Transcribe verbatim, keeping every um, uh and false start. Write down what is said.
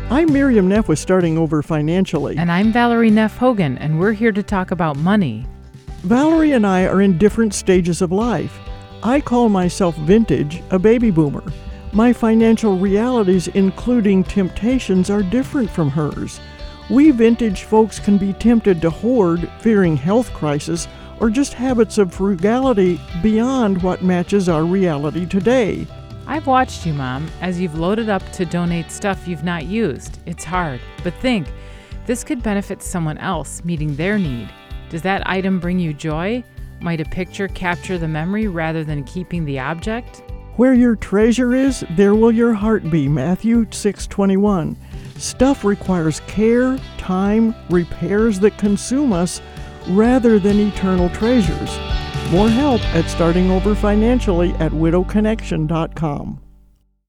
I'm Miriam Neff with Starting Over Financially. And I'm Valerie Neff Hogan, and we're here to talk about money. Valerie and I are in different stages of life. I call myself vintage, a baby boomer. My financial realities, including temptations, are different from hers. We vintage folks can be tempted to hoard, fearing health crisis, or just habits of frugality beyond what matches our reality today. I've watched you, Mom, as you've loaded up to donate stuff you've not used. It's hard, but think, this could benefit someone else meeting their need. Does that item bring you joy? Might a picture capture the memory rather than keeping the object? Where your treasure is, there will your heart be, Matthew six twenty-one. Stuff requires care, time, repairs that consume us, rather than eternal treasures. More help at Starting Over Financially at widow connection dot com.